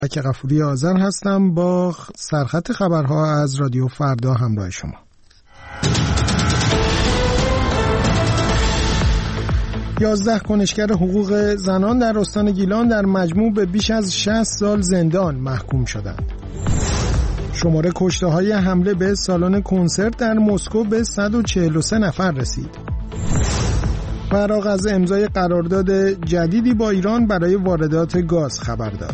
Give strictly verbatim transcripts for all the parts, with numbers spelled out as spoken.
که غفوری آذر هستم با سرخط خبرها از رادیو فردا همراه شما. یازده کنشگر حقوق زنان در استان گیلان در مجموع به بیش از شصت سال زندان محکوم شدند. شماره کشته‌های حمله به سالن کنسرت در مسکو به صد و چهل و سه نفر رسید. عراق از امضای قرارداد جدیدی با ایران برای واردات گاز خبر داد.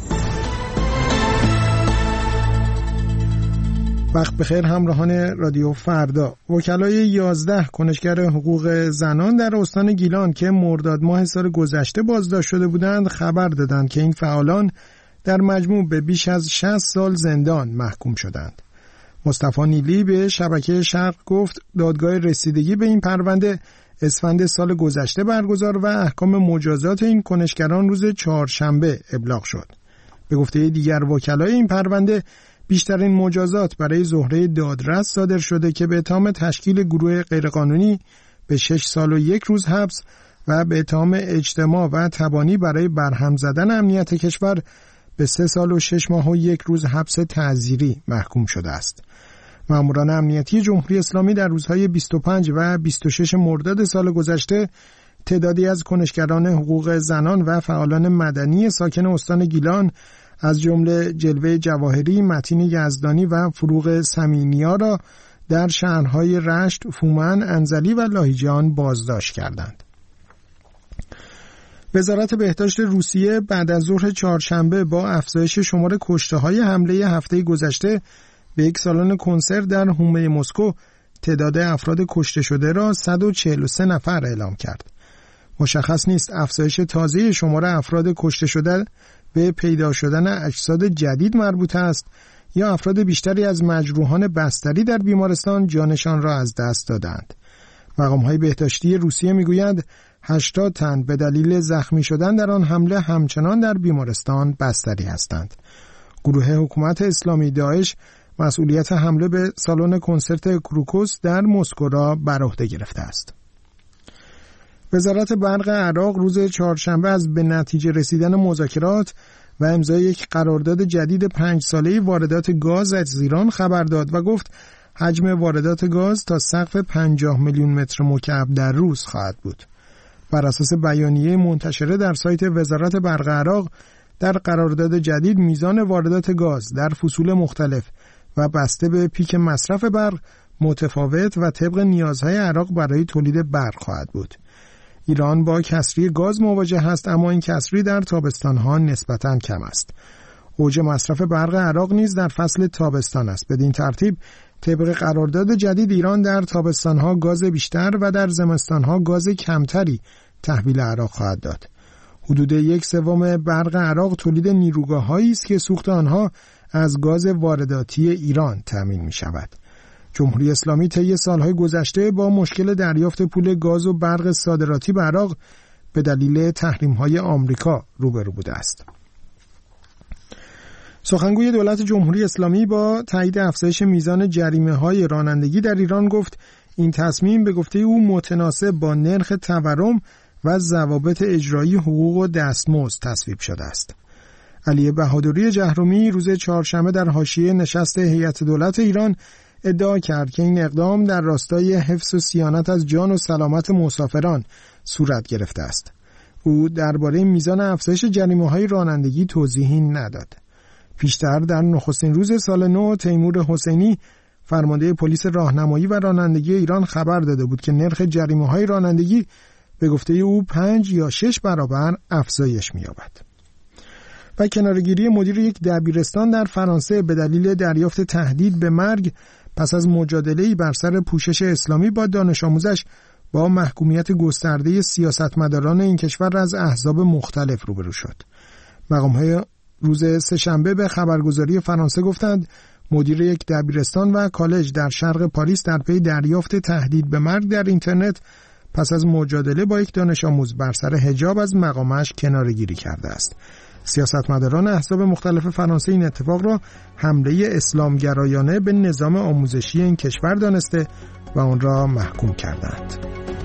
وقت بخیر همراهان رادیو فردا. وکلای یازده کنشگر حقوق زنان در استان گیلان که مرداد ماه سال گذشته بازداشت شده بودند خبر دادند که این فعالان در مجموع به بیش از شصت سال زندان محکوم شدند. مصطفی نیلی به شبکه شرق گفت دادگاه رسیدگی به این پرونده اسفند سال گذشته برگزار و احکام مجازات این کنشگران روز چهارشنبه ابلاغ شد. به گفته دیگر وکلای این پرونده بیشترین مجازات برای زهره دادرس صادر شده که به اتهام تشکیل گروه غیرقانونی به شش سال و یک روز حبس و به اتهام اجتماع و تبانی برای برهم زدن امنیت کشور به سه سال و شش ماه و یک روز حبس تعزیری محکوم شده است. ماموران امنیتی جمهوری اسلامی در روزهای بیست و پنج و بیست و شش مرداد سال گذشته تعدادی از کنشگران حقوق زنان و فعالان مدنی ساکن استان گیلان از جمله جلوه جواهری، متین یزدانی و فروغ سمینیا را در شهرهای رشت، فومن، انزلی و لاهیجان بازداشت کردند. وزارت بهداشت روسیه بعد از ظهر چهارشنبه با افزایش شمار کشته‌های حمله هفته گذشته به یک سالن کنسرت در حومه مسکو تعداد افراد کشته شده را صد و چهل و سه نفر اعلام کرد. مشخص نیست افزایش تازه شمار افراد کشته شده به پیدا شدن اجساد جدید مربوط است یا افراد بیشتری از مجروحان بستری در بیمارستان جانشان را از دست دادند. مقام‌های بهداشتی روسیه می‌گویند هشتاد تن به دلیل زخمی شدن در آن حمله همچنان در بیمارستان بستری هستند. گروه حکومت اسلامی داعش مسئولیت حمله به سالن کنسرت کروکوس در مسکو را بر عهده گرفته است. وزارت برق عراق روز چهارشنبه از به نتیجه رسیدن مذاکرات و امضای یک قرارداد جدید پنج ساله‌ای واردات گاز از ایران خبر داد و گفت حجم واردات گاز تا سقف پنجاه میلیون متر مکعب در روز خواهد بود. بر اساس بیانیه منتشره در سایت وزارت برق عراق در قرارداد جدید میزان واردات گاز در فصول مختلف و بسته به پیک مصرف برق متفاوت و طبق نیازهای عراق برای تولید برق خواهد بود. ایران با کسری گاز مواجه است اما این کسری در تابستانها نسبتاً کم است. اوج مصرف برق عراق نیز در فصل تابستان است. بدین ترتیب طبق قرارداد جدید ایران در تابستانها گاز بیشتر و در زمستانها گاز کمتری تحویل عراق خواهد داد. حدود یک سوم برق عراق تولید نیروگاه‌هایی است که سوخت آنها از گاز وارداتی ایران تامین می شود. جمهوری اسلامی طی سالهای گذشته با مشکل دریافت پول گاز و برق صادراتی به عراق به دلیل تحریم‌های آمریکا روبرو بوده است. سخنگوی دولت جمهوری اسلامی با تایید افزایش میزان جریمه‌های رانندگی در ایران گفت این تصمیم به گفته او متناسب با نرخ تورم و ضوابط اجرایی حقوق و دستمزد تصویب شده است. علی بهادری جهرومی روز چهارشنبه در حاشیه نشست هیئت دولت ایران ادعا کرد که این اقدام در راستای حفظ و صیانت از جان و سلامت مسافران صورت گرفته است. او درباره میزان افزایش جریمه‌های رانندگی توضیحی نداد. پیشتر در نخستین روز سال نو تیمور حسینی فرمانده پلیس راهنمایی و رانندگی ایران خبر داده بود که نرخ جریمه‌های رانندگی به گفته او پنج یا شش برابر افزایش می‌یابد. و کناره‌گیری مدیر یک دبیرستان در فرانسه به دلیل دریافت تهدید به مرگ پس از مجادله‌ای بر سر پوشش اسلامی با دانش آموزش با محکومیت گسترده سیاستمداران این کشور از احزاب مختلف روبرو شد. مقام‌های روز سه‌شنبه به خبرگزاری فرانسه گفتند مدیر یک دبیرستان و کالج در شرق پاریس در پی دریافت تهدید به مرگ در اینترنت پس از مجادله با یک دانش آموز بر سر حجاب از مقامش کناره‌گیری کرده است. سیاستمداران احزاب مختلف فرانسه این اتفاق را حمله اسلامگرایانه به نظام آموزشی این کشور دانسته و آن را محکوم کردند.